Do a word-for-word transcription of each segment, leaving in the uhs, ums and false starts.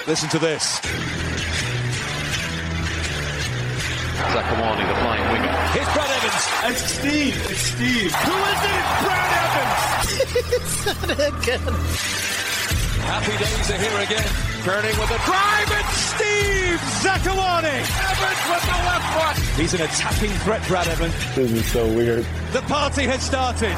Listen to this. Zakuani, the flying winger. Here's Brad Evans. It's Steve. It's Steve. Who is it? Brad Evans. It's not again. Happy days are here again. Turning with a drive. It's Steve Zakuani. Evans with the left foot. He's an attacking threat, Brad Evans. This is so weird. The party has started.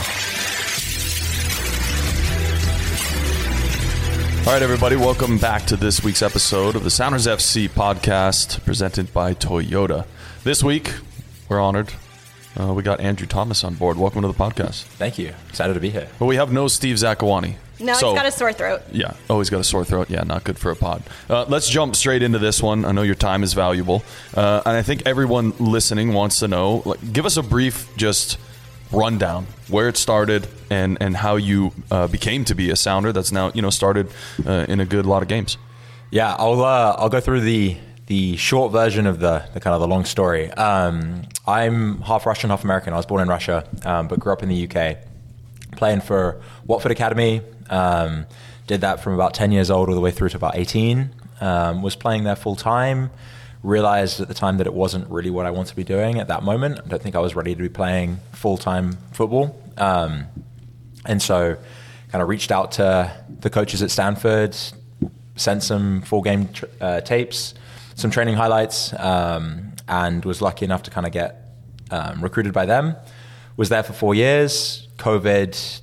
All right, everybody, welcome back to this week's episode of the Sounders F C podcast presented by Toyota. This week, we're honored. Uh, we got Andrew Thomas on board. Welcome to the podcast. Thank you. Excited to be here. But we have no Steve Zakuani. No, so, he's got a sore throat. Yeah. Oh, he's got a sore throat. Yeah, not good for a pod. Uh, let's jump straight into this one. I know your time is valuable. Uh, and I think everyone listening wants to know, like, give us a brief just rundown, where it started and, and how you uh, became to be a Sounder that's now, you know, started uh, in a good lot of games. Yeah, I'll uh, I'll go through the the short version of the, the kind of the long story. Um, I'm half Russian, half American. I was born in Russia, um, but grew up in the U K, playing for Watford Academy. Um, did that from about ten years old all the way through to about eighteen. Um, was playing there full time. Realized at the time that it wasn't really what I wanted to be doing at that moment. I don't think I was ready to be playing full-time football. Um, and so kind of reached out to the coaches at Stanford, sent some full-game tr- uh, tapes, some training highlights, um, and was lucky enough to kind of get um, recruited by them. Was there for four years. COVID,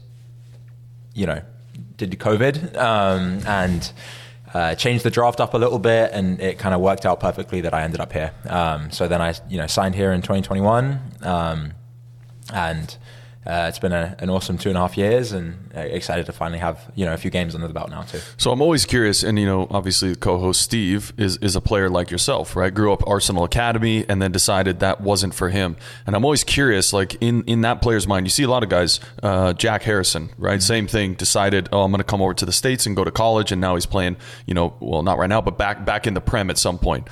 you know, did COVID, um, and uh, changed the draft up a little bit, and it kind of worked out perfectly that I ended up here. Um, so then I, you know, signed here in twenty twenty-one, um, and uh, it's been a, an awesome two and a half years, and uh, excited to finally have, you know, a few games under the belt now too. So I'm always curious, and you know, obviously the co-host Steve is is a player like yourself, right? Grew up Arsenal Academy and then decided that wasn't for him. And I'm always curious, like in, in that player's mind, you see a lot of guys, uh, Jack Harrison, right? Mm-hmm. Same thing, decided, oh, I'm going to come over to the States and go to college, and now he's playing, you know, well, not right now, but back back in the Prem at some point.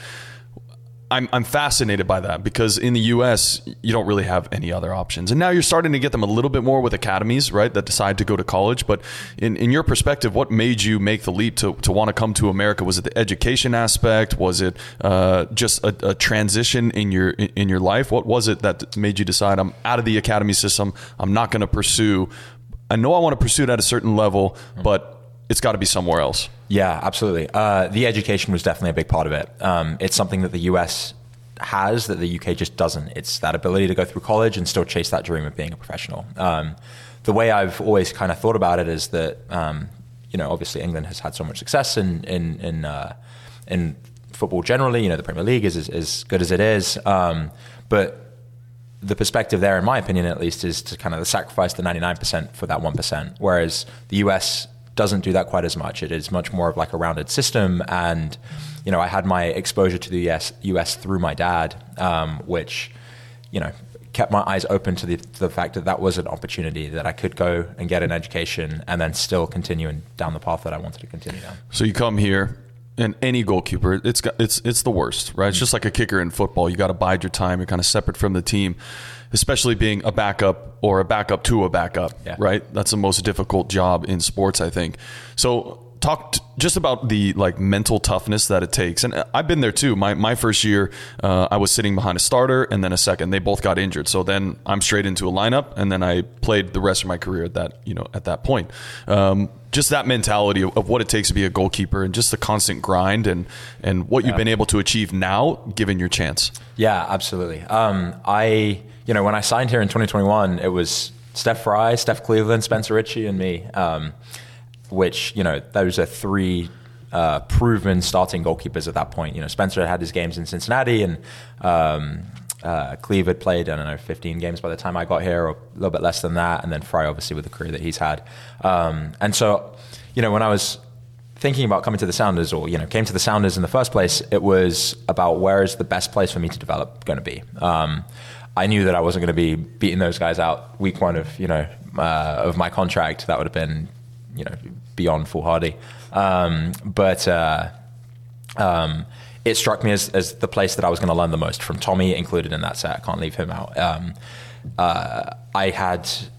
I'm I'm fascinated by that because in the U S you don't really have any other options, and now you're starting to get them a little bit more with academies, right? That decide to go to college. But in, in your perspective, what made you make the leap to to want to come to America? Was it the education aspect? Was it uh, just a, a transition in your in your life? What was it that made you decide I'm out of the academy system? I'm not going to pursue. I know I want to pursue it at a certain level, but it's got to be somewhere else. Yeah, absolutely. Uh, the education was definitely a big part of it. Um, it's something that the U S has that the U K just doesn't. It's that ability to go through college and still chase that dream of being a professional. Um, the way I've always kind of thought about it is that, um, you know, obviously England has had so much success in in in, uh, in football generally. You know, the Premier League is as, as good as it is. Um, but the perspective there, in my opinion at least, is to kind of sacrifice the ninety-nine percent for that one percent. Whereas the U S doesn't do that quite as much. It is much more of like a rounded system. And, you know, I had my exposure to the U S, U S through my dad, um, which, you know, kept my eyes open to the, to the fact that that was an opportunity that I could go and get an education and then still continue in, down the path that I wanted to continue down. So you come here, and any goalkeeper, it's got, it's it's the worst, right? It's just like a kicker in football. You got to bide your time. You're kind of separate from the team, especially being a backup or a backup to a backup, yeah. Right? That's the most difficult job in sports, I think. So talk t- just about the like mental toughness that it takes. And I've been there too. My my first year, uh, I was sitting behind a starter and then a second. They both got injured. So then I'm straight into a lineup, and then I played the rest of my career at that, you know, at that point. Um, just that mentality of, of what it takes to be a goalkeeper, and just the constant grind, and, and what you've yeah. been able to achieve now, given your chance. Yeah, absolutely. Um, I, you know, when I signed here in twenty twenty-one, it was Steph Fry, Steph Cleveland, Spencer Ritchie, and me. Um, which, you know, those are three uh, proven starting goalkeepers at that point. You know, Spencer had his games in Cincinnati, and um, uh, Cleve had played, I don't know, fifteen games by the time I got here, or a little bit less than that, and then Fry, obviously, with the career that he's had. Um, and so, you know, when I was thinking about coming to the Sounders, or, you know, came to the Sounders in the first place, it was about where is the best place for me to develop going to be. Um, I knew that I wasn't going to be beating those guys out week one of, you know, uh, of my contract. That would have been, you know, beyond foolhardy. Um, but uh, um, it struck me as, as the place that I was going to learn the most from. Tommy included in that set. I can't leave him out. Um, uh, I had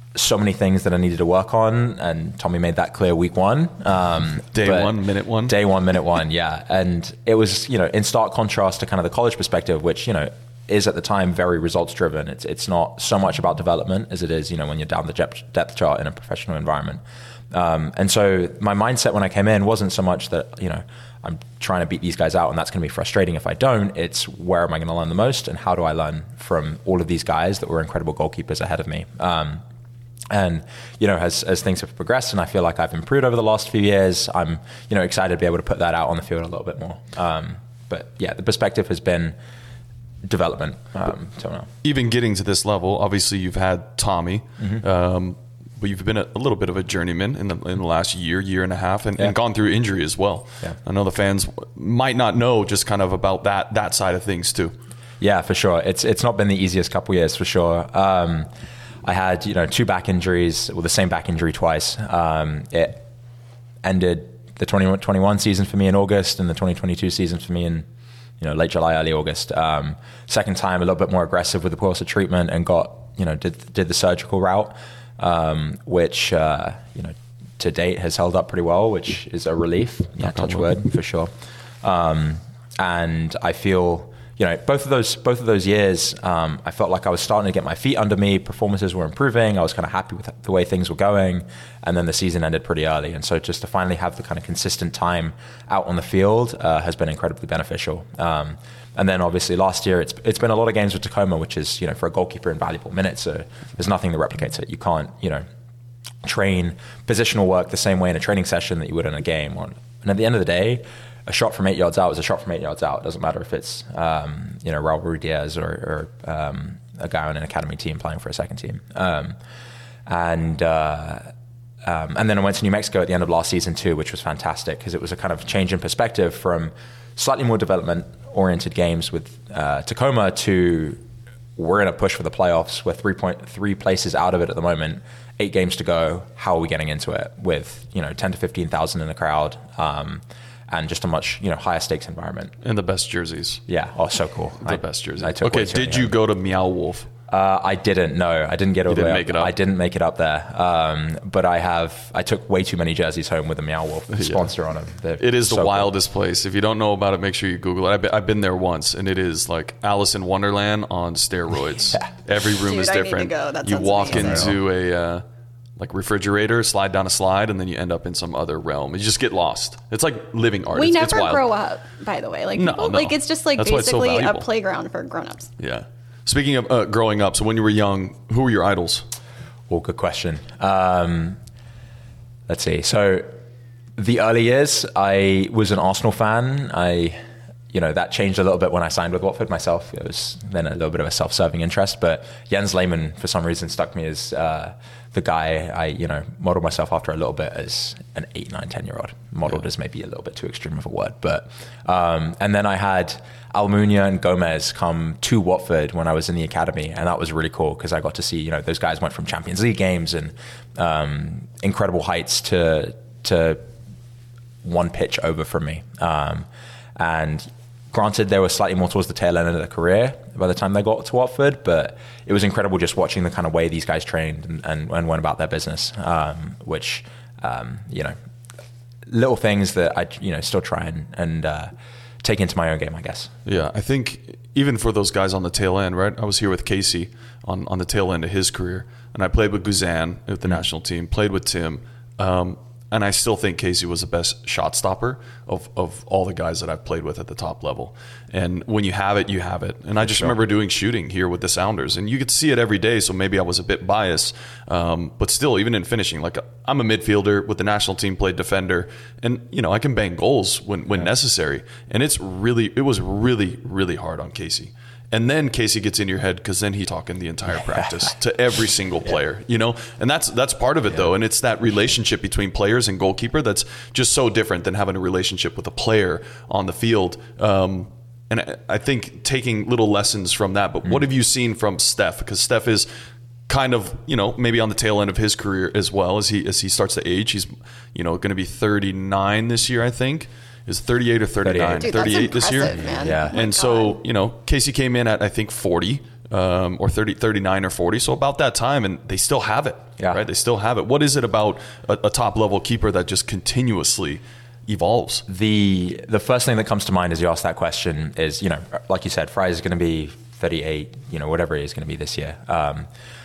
so many things that I needed to work on, and Tommy made that clear week one. Um, day one, minute one. Day one, minute one, yeah. And it was, you know, in stark contrast to kind of the college perspective, which, you know, is at the time very results driven. It's it's not so much about development as it is, you know, when you're down the depth, depth chart in a professional environment. Um, and so my mindset when I came in wasn't so much that, you know, I'm trying to beat these guys out and that's going to be frustrating if I don't. It's where am I going to learn the most and how do I learn from all of these guys that were incredible goalkeepers ahead of me. Um, and, you know, as, as things have progressed and I feel like I've improved over the last few years, I'm, you know, excited to be able to put that out on the field a little bit more. Um, but yeah, the perspective has been development um, till now. Even getting to this level, obviously you've had Tommy, mm-hmm. um, but you've been a, a little bit of a journeyman in the in the last year, year and a half, and, yeah. and gone through injury as well. Yeah. I know the fans might not know just kind of about that that side of things too. Yeah, for sure. It's it's not been the easiest couple years for sure. Um, I had you know two back injuries, well the same back injury twice. Um, it ended the twenty twenty-one season for me in August, and the twenty twenty-two season for me in you know late July, early August. Um, second time, a little bit more aggressive with the course of treatment, and got you know did did the surgical route. Um, which, uh, you know, to date has held up pretty well, which is a relief. Yeah, touch wood for sure. Um, and I feel, you know, both of those, both of those years, um, I felt like I was starting to get my feet under me. Performances were improving. I was kind of happy with the way things were going. And then the season ended pretty early. And so just to finally have the kind of consistent time out on the field, uh, has been incredibly beneficial. Um, And then obviously last year, it's it's been a lot of games with Tacoma, which is, you know, for a goalkeeper, invaluable minutes. So there's nothing that replicates it. You can't, you know, train positional work the same way in a training session that you would in a game. And at the end of the day, a shot from eight yards out is a shot from eight yards out. It doesn't matter if it's, um, you know, Raul Ruidiaz or, or um, a guy on an academy team playing for a second team. Um, and uh, um, and then I went to New Mexico at the end of last season too, which was fantastic because it was a kind of change in perspective from slightly more development-oriented games with uh, Tacoma to we're in a push for the playoffs. We're three point three places out of it at the moment. Eight games to go. How are we getting into it with you know ten to fifteen thousand in the crowd um, and just a much you know higher stakes environment and the best jerseys? Yeah. Oh, so cool. The I, best jerseys. I took okay. Did you go to Meow Wolf? Uh, I didn't. No, I didn't get all you the way didn't make up. it up. I didn't make it up there. Um, but I have. I took way too many jerseys home with the Meow Wolf sponsor yeah. on them. They're it is so the cool. wildest place. If you don't know about it, make sure you Google it. I've been, I've been there once, and it is like Alice in Wonderland on steroids. yeah. Every room Dude, is different. I need to go. That you sounds walk amazing. into a uh, like refrigerator, slide down a slide, and then you end up in some other realm. You just get lost. It's like living art. We it's, never it's wild. grow up, by the way. Like no, people, no. like it's just like That's basically so a valuable. playground for grown-ups. Yeah. Speaking of uh, growing up, so when you were young, who were your idols? Oh, good question. Um, let's see. So the early years, I was an Arsenal fan. I, you know, that changed a little bit when I signed with Watford myself. It was then a little bit of a self-serving interest, but Jens Lehmann, for some reason, stuck me as uh, the guy I, you know, modeled myself after a little bit as an eight, nine, ten-year-old. Modeled yeah. is maybe a little bit too extreme of a word, but um, and then I had Almunia and Gomez come to Watford when I was in the academy, and that was really cool because I got to see, you know, those guys went from Champions League games and um, incredible heights to to one pitch over from me. Um, and granted, they were slightly more towards the tail end of their career by the time they got to Watford, but it was incredible just watching the kind of way these guys trained and, and, and went about their business, um, which, um, you know, little things that I, you know, still try and, and uh, take into my own game, I guess. Yeah, I think even for those guys on the tail end, right? I was here with Casey on, on the tail end of his career, and I played with Guzan with the mm-hmm. national team, played with Tim, um, and I still think Casey was the best shot stopper of, of all the guys that I've played with at the top level. And when you have it, you have it. And I just sure. remember doing shooting here with the Sounders, and you get to see it every day, so maybe I was a bit biased. Um, but still, even in finishing, like I'm a midfielder with the national team, played defender, and you know I can bang goals when, when yeah. necessary. And it's really, it was really, really hard on Casey. And then Casey gets in your head because then he's talking the entire practice to every single player, you know? And that's that's part of it, yeah. though. And it's that relationship between players and goalkeeper that's just so different than having a relationship with a player on the field. Um, and I, I think taking little lessons from that. But mm. what have you seen from Steph? Because Steph is kind of, you know, maybe on the tail end of his career as well as he as he starts to age. He's, you know, going to be thirty-nine this year, I think. Is thirty-eight or thirty-nine? Dude, thirty-eight this year. Man. Yeah. And oh so, you know, Casey came in at, I think, forty um, or thirty, thirty-nine or forty. So about that time, and they still have it. Yeah. Right? They still have it. What is it about a, a top level keeper that just continuously evolves? The the first thing that comes to mind as you ask that question is, you know, like you said, Fry is going to be thirty-eight, you know, whatever he is going to be this year. Um,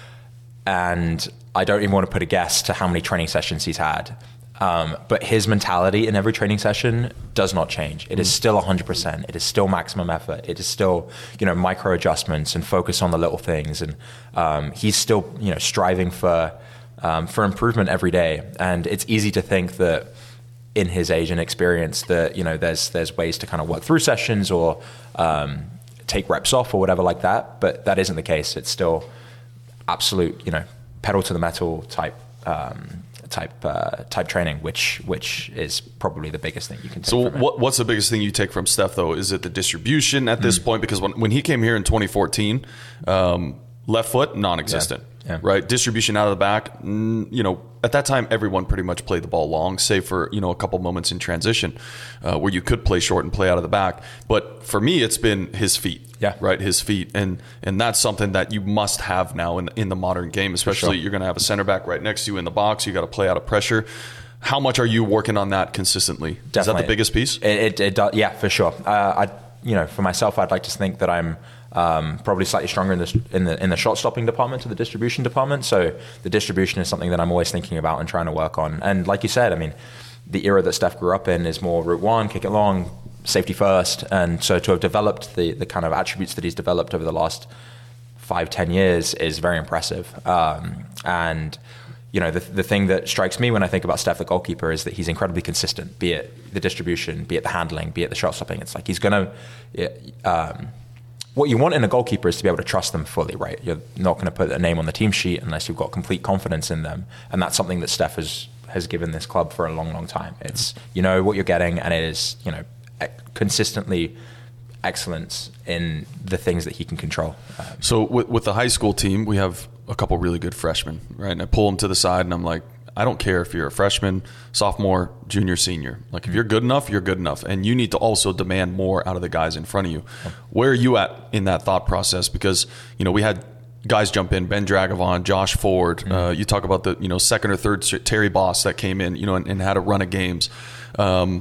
and I don't even want to put a guess to how many training sessions he's had. Um, but his mentality in every training session does not change. It is still one hundred percent. It is still maximum effort. It is still, you know, micro adjustments and focus on the little things. And um, he's still, you know, striving for um, for improvement every day. And it's easy to think that in his age and experience that, you know, there's there's ways to kind of work through sessions or um, take reps off or whatever like that. But that isn't the case. It's still absolute, you know, pedal to the metal type um, type uh, type training, which which is probably the biggest thing you can take. So from what, it. what's the biggest thing you take from Steph, though? Is it the distribution at this mm. point? Because when, when he came here in twenty fourteen, um, left foot, non-existent, yeah. Yeah. right? Distribution out of the back, mm, you know, at that time, everyone pretty much played the ball long, save for, you know, a couple moments in transition uh, where you could play short and play out of the back. But for me, it's been his feet. Yeah. Right. His feet. And and that's something that you must have now in, in the modern game, especially sure. You're going to have a center back right next to you in the box. You got to play out of pressure. How much are you working on that consistently? Definitely. Is that the biggest piece? It, it, it does, yeah, for sure. Uh, I, you know, for myself, I'd like to think that I'm um, probably slightly stronger in the in the in the shot stopping department to the distribution department. So the distribution is something that I'm always thinking about and trying to work on. And like you said, I mean, the era that Steph grew up in is more route one, kick it long, safety first. And so to have developed the the kind of attributes that he's developed over the last five, ten years is very impressive. Um, and you know, the the thing that strikes me when I think about Steph, the goalkeeper, is that he's incredibly consistent, be it the distribution, be it the handling, be it the shot stopping. It's like he's going to... Um, what you want in a goalkeeper is to be able to trust them fully, right? You're not going to put a name on the team sheet unless you've got complete confidence in them. And that's something that Steph has, has given this club for a long, long time. It's, you know what you're getting, and it is, you know, consistently excellence in the things that he can control. Um, so with, with the high school team, we have a couple really good freshmen, right? And I pull them to the side and I'm like, I don't care if you're a freshman, sophomore, junior, senior. Like, if you're good enough, you're good enough. And you need to also demand more out of the guys in front of you. Where are you at in that thought process? Because, you know, we had guys jump in, Ben Dragavon, Josh Ford. Mm-hmm. Uh, you talk about the, you know, second or third Terry Boss that came in, you know, and, and had a run of games. Um,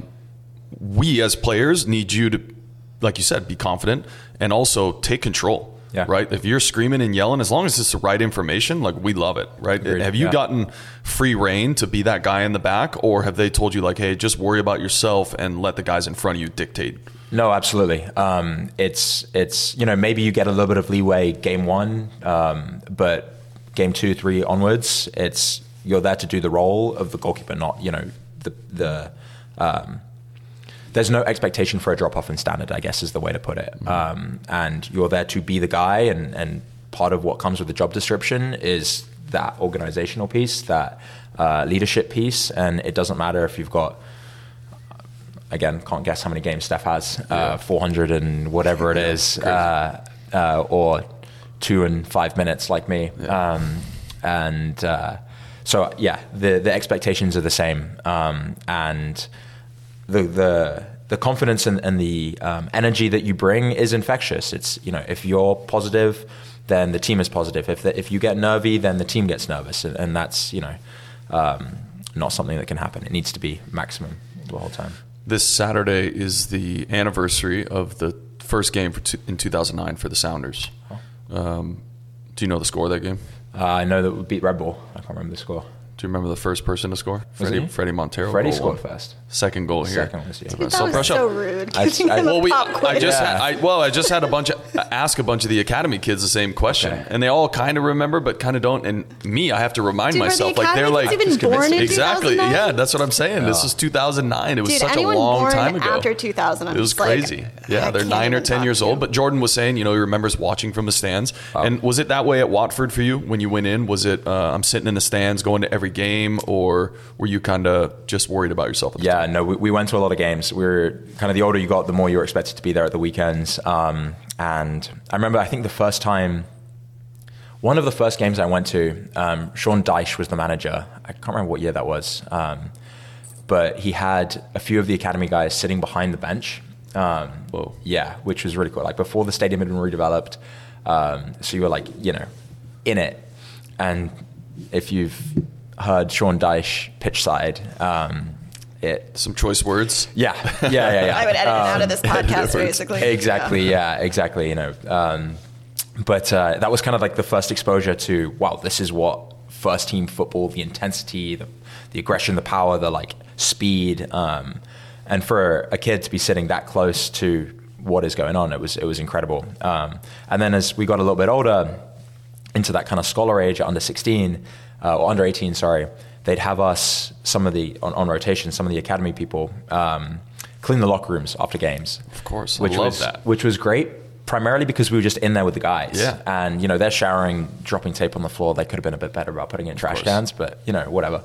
we as players need you to, like you said, be confident and also take control. Yeah. Right. If you're screaming and yelling, as long as it's the right information, like, we love it. Right. Agreed. Have you yeah. gotten free reign to be that guy in the back, or have they told you like, hey, just worry about yourself and let the guys in front of you dictate? No, absolutely. Um, it's it's you know, maybe you get a little bit of leeway game one, um, but game two, three onwards, it's you're there to do the role of the goalkeeper, not, you know, the the. Um, There's no expectation for a drop-off in standard, I guess is the way to put it. Um, and you're there to be the guy, and, and part of what comes with the job description is that organizational piece, that uh, leadership piece, and it doesn't matter if you've got, again, can't guess how many games Steph has, uh, yeah. four hundred and whatever it is, uh, uh, or two and five minutes like me. Yeah. Um, and uh, so, yeah, the, the expectations are the same. Um, and... The, the the confidence and, and the um, energy that you bring is infectious. It's, you know, if you're positive, then the team is positive. If the, if you get nervy, then the team gets nervous, and, and that's, you know, um, not something that can happen. It needs to be maximum the whole time. This Saturday is the anniversary of the first game for two, in two thousand nine for the Sounders. Um, do you know the score of that game? Uh, I know that we beat Red Bull. I can't remember the score. Do you remember the first person to score? Was Freddie, he? Freddie Montero. Freddie goal scored one. first. Second goal here. Second was, yeah. Dude, that So was brush so up. rude. I- Giving I- him Well, a we, pop I quiz. just Yeah. had, I, well, I just had a bunch of ask a bunch of the academy kids the same question, Okay. and they all kind of remember, but kind of don't. And me, I have to remind Dude, were the myself, like, they're academy like, kids even Just convince born me. in exactly, two thousand nine? yeah, that's what I'm saying. This Yeah. is two thousand nine. It was Dude, such a anyone long born time ago. after two thousand, I'm It was just like, crazy. yeah, I they're can't nine or even ten talk years to old. you. But Jordan was saying, you know, he remembers watching from the stands. And was it that way at Watford for you when you went in? Was it uh, I'm sitting in the stands, going to every game, or were you kind of just worried about yourself at the Yeah, time? no, we, we went to a lot of games. We were kind of, the older you got, the more you were expected to be there at the weekends. Um, and I remember, I think the first time, one of the first games I went to, um, Sean Dyche was the manager. I can't remember what year that was. Um, but he had a few of the academy guys sitting behind the bench. Um, Whoa. Yeah, which was really cool. Like, before the stadium had been redeveloped, Um, so you were like, you know, in it. And if you've heard Sean Dyche pitch side, um, it Some choice words. yeah, yeah, yeah, yeah. I would edit it out Um, of this podcast, basically. Exactly. Yeah. Yeah. Exactly. You know, um, but uh, that was kind of like the first exposure to wow, this is what first team football, the intensity, the, the aggression, the power, the like speed, um, and for a kid to be sitting that close to what is going on, it was it was incredible. Um, and then as we got a little bit older, into that kind of scholar age at under sixteen uh, or under eighteen, sorry, they'd have us some of the on, on rotation, some of the academy people um, clean the locker rooms after games. Of course, I which love was that. which was great. Primarily because we were just in there with the guys. Yeah. And, you know, they're showering, dropping tape on the floor. They could have been a bit better about putting it in trash course. cans, but, you know, whatever.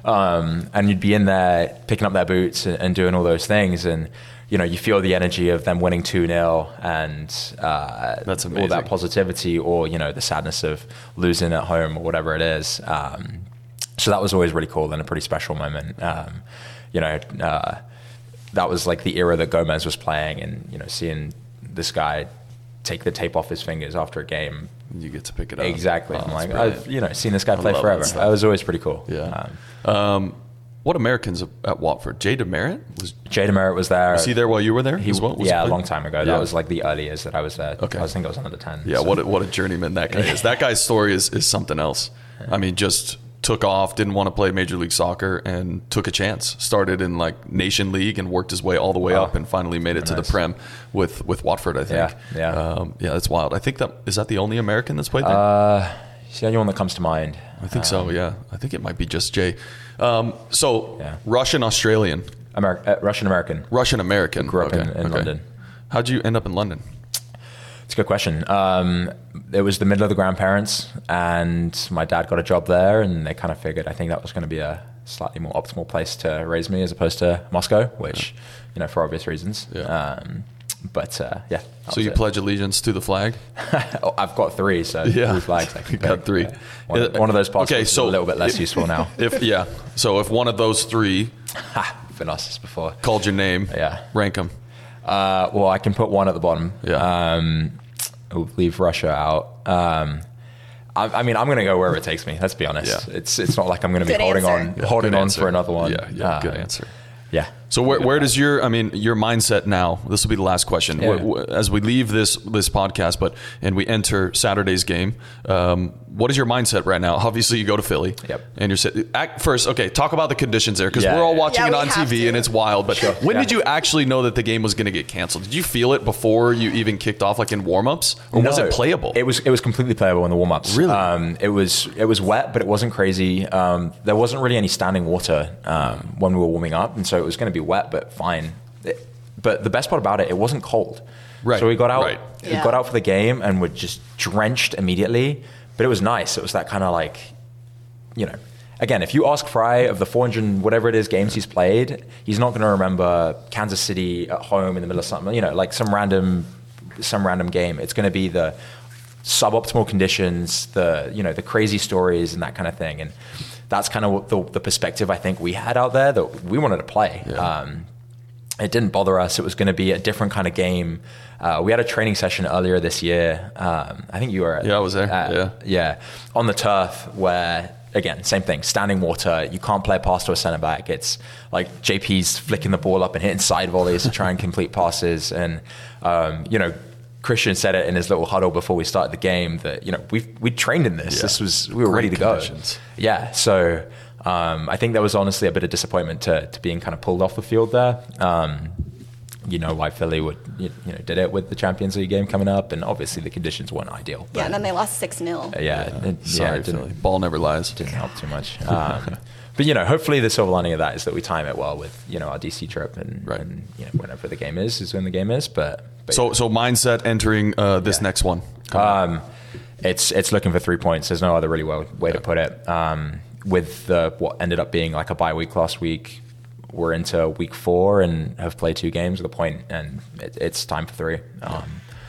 Um, and you'd be in there picking up their boots and, and doing all those things. And, you know, you feel the energy of them winning two nil and uh, That's all amazing. that positivity or, you know, the sadness of losing at home or whatever it is. Um, so that was always really cool and a pretty special moment. Um, you know, uh, that was like the era that Gomez was playing and, you know, seeing this guy take the tape off his fingers after a game. You get to pick it up. Exactly. Oh, I'm that's like, brilliant. I've you know seen this guy play love forever. that stuff. That was always pretty cool. Yeah. Um, Um, what Americans at Watford? Jay DeMerit? Was Jay DeMerit was there. was he there while you were there He, as well? Was yeah, he a playing? long time ago. Yeah. That was like the early years that I was there. Okay. I think I was under ten. Yeah, so. what a, what a journeyman that guy is. That guy's story is, is something else. I mean, just took off, didn't want to play Major League Soccer, and took a chance. Started in like Nation League and worked his way all the way Oh, up, and finally made it to nice. the Prem with, with Watford. I think. Yeah, yeah. um, yeah. That's wild. I think that is that the only American that's played there. Uh, it's the only one that comes to mind. I think so. Yeah, I think it might be just Jay. Um, so Yeah. Russian Australian, Ameri- uh, Russian American. Russian American. Grew up in- in London. How'd you end up in London? It's a good question. Um, it was the middle of the grandparents, and my dad got a job there, and they kind of figured I think that was going to be a slightly more optimal place to raise me as opposed to Moscow, which, you know, for obvious reasons. Yeah. Um, but uh, yeah. that So was you it. pledge allegiance to the flag? Oh, I've got three, so Yeah. three flags. I can You got pick. three. Yeah. One, Uh, one of those passports okay, is so- a little bit less useful now. If yeah, so if one of those three Ha, been asked this before. called your name, Yeah. rank them. Uh, well, I can put one at the bottom. Yeah. Um, we'll leave Russia out. Um, I, I mean, I'm going to go wherever it takes me. Let's be honest. Yeah. It's it's not like I'm going to be Good holding answer. on holding Good on answer. for another one. Yeah, yeah, good Um, answer. Yeah. So where, where does your, I mean, your mindset now? This will be the last question. Yeah. Wh- wh- As we leave this this podcast, but and we enter Saturday's game, um, what is your mindset right now? Obviously, you go to Philly. Yep. And you're sit- act first. Okay, talk about the conditions there because Yeah, we're all yeah. watching Yeah, it we on T have V to. and it's wild. But when Yeah. did you actually know that the game was going to get canceled? Did you feel it before you even kicked off, like in warmups, or was No, it playable? It was it was completely playable in the warm ups. Really? Um, it was it was wet, but it wasn't crazy. Um, there wasn't really any standing water um, when we were warming up, and so it was going to be wet, but fine. It, but the best part about it, it wasn't cold. Right, So we got out. right. We Yeah. got out for the game and were just drenched immediately. But it was nice. It was that kind of like, you know. Again, if you ask Fry of the four hundred whatever it is games he's played, he's not going to remember Kansas City at home in the middle of something. You know, like some random, some random game. It's going to be the suboptimal conditions, the you know the crazy stories and that kind of thing. And that's kind of what the, the perspective I think we had out there that we wanted to play. Yeah. Um, it didn't bother us. It was going to be a different kind of game. Uh, we had a training session earlier this year. Um, I think you were. At, Yeah, I was there. at- Yeah. yeah, on the turf where. Again, same thing. Standing water. You can't play a pass to a centre back. It's like J P's flicking the ball up and hitting side volleys to try and complete passes. And um, you know, Christian said it in his little huddle before we started the game that you know we we trained in this. Yeah. This was we were Great ready to conditions. go. Yeah. So um, I think there was honestly a bit of disappointment to to being kind of pulled off the field there. Um, you know why Philly would you, you know did it with the Champions League game coming up, and obviously the conditions weren't ideal. Yeah, and then they lost six nil. Uh, yeah, it, yeah, Sorry, it didn't, Philly. Ball never lies. didn't help too much. Um, but you know, hopefully the silver lining of that is that we time it well with you know our D C trip and, Right. and you know whenever the game is is when the game is. But, but So so mindset entering uh, this Yeah. next one. um, it's it's looking for three points. There's no other really well, way to put it. Um, with the, what ended up being like a bye week last week, we're into week four and have played two games at the point, and it, it's time for three. Um,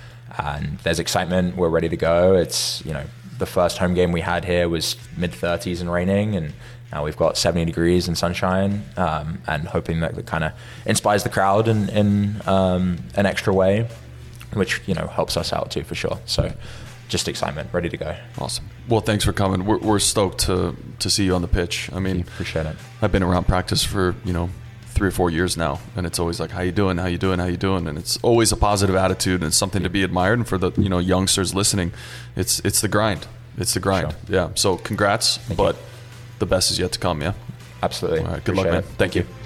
and there's excitement. We're ready to go. It's you know the first home game we had here was mid thirties and raining, and now we've got seventy degrees and sunshine, um, and hoping that it kind of inspires the crowd in, in um, an extra way, which you know helps us out too for sure. So just excitement, ready to go. Awesome. Well, thanks for coming. We're, we're stoked to to see you on the pitch. I mean, appreciate it. I've been around practice for, you know, three or four years now, and it's always like, how you doing? How you doing? How you doing? And it's always a positive attitude, and it's something to be admired. And for the, you know, youngsters listening, it's it's the grind. It's the grind. Sure. Yeah. So congrats, Thank but you. The best is yet to come. Yeah. Absolutely. All right. Good Appreciate luck, man. It. Thank you.